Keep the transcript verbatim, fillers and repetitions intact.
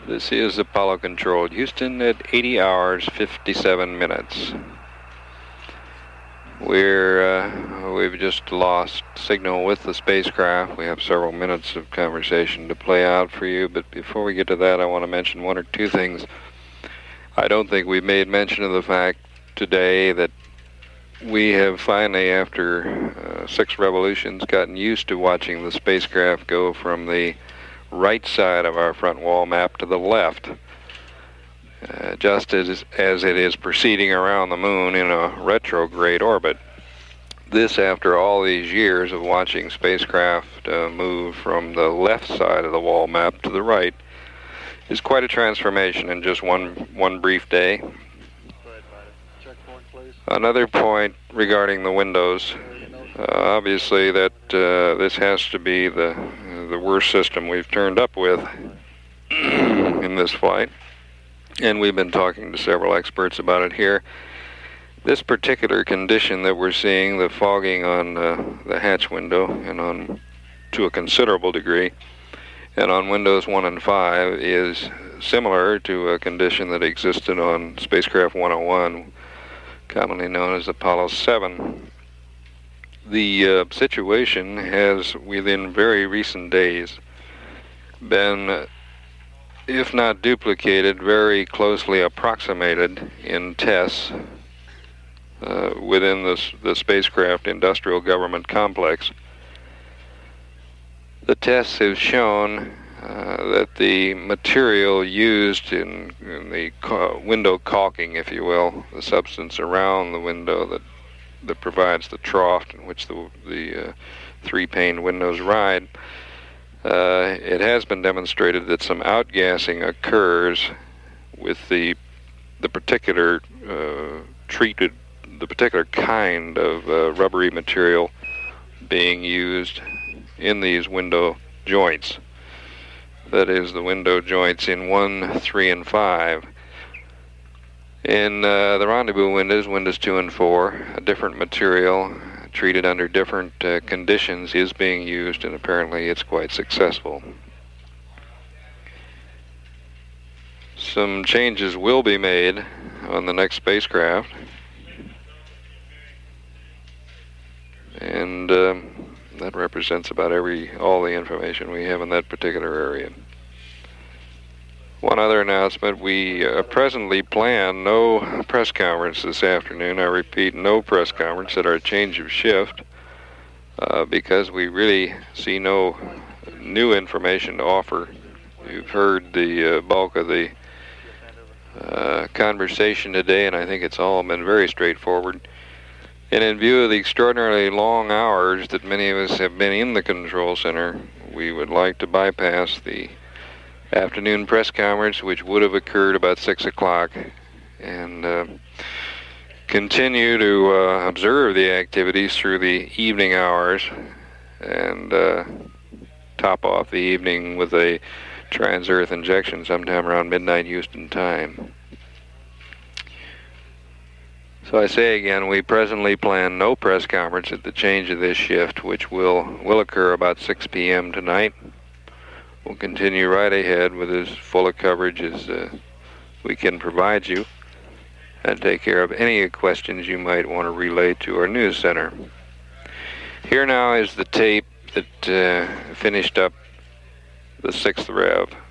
This is Apollo controlled Houston at eighty hours, fifty-seven minutes. We're, uh, we've just lost signal with the spacecraft. We have several minutes of conversation to play out for you, but before we get to that, I want to mention one or two things. I don't think we've made mention of the fact today that we have finally, after uh, six revolutions, gotten used to watching the spacecraft go from the right side of our front wall map to the left, uh, just as, as it is proceeding around the moon in a retrograde orbit. This after all these years of watching spacecraft uh, move from the left side of the wall map to the right is quite a transformation in just one, one brief day. Another point regarding the windows, uh, obviously that uh, this has to be the the worst system we've turned up with in this flight, and we've been talking to several experts about it here. This particular condition that we're seeing, the fogging on uh, the hatch window and on to a considerable degree, and on windows one and five, is similar to a condition that existed on spacecraft one oh one, commonly known as Apollo seven. The uh, situation has, within very recent days, been, if not duplicated, very closely approximated in tests uh, within this, the spacecraft industrial government complex. The tests have shown uh, that the material used in, in the ca- window caulking, if you will, the substance around the window that that provides the trough in which the, the uh, three-pane windows ride, uh, it has been demonstrated that some outgassing occurs with the the particular uh, treated, the particular kind of uh, rubbery material being used in these window joints. That is, the window joints in one, three, and five. In uh, the rendezvous windows, windows two and four, a different material treated under different uh, conditions is being used, and apparently it's quite successful. Some changes will be made on the next spacecraft, and um, that represents about every all the information we have in that particular area. One other announcement, we uh, presently plan no press conference this afternoon. I repeat, no press conference at our change of shift, uh, because we really see no new information to offer. You've heard the uh, bulk of the uh, conversation today, and I think it's all been very straightforward. And in view of the extraordinarily long hours that many of us have been in the control center, we would like to bypass the afternoon press conference, which would have occurred about six o'clock, and uh, continue to uh, observe the activities through the evening hours, and uh, top off the evening with a trans-earth injection sometime around midnight Houston time. So I say again, we presently plan no press conference at the change of this shift, which will will occur about six p m tonight. We'll continue right ahead with as full a coverage as uh, we can provide you, and take care of any questions you might want to relay to our news center. Here now is the tape that uh, finished up the sixth rev.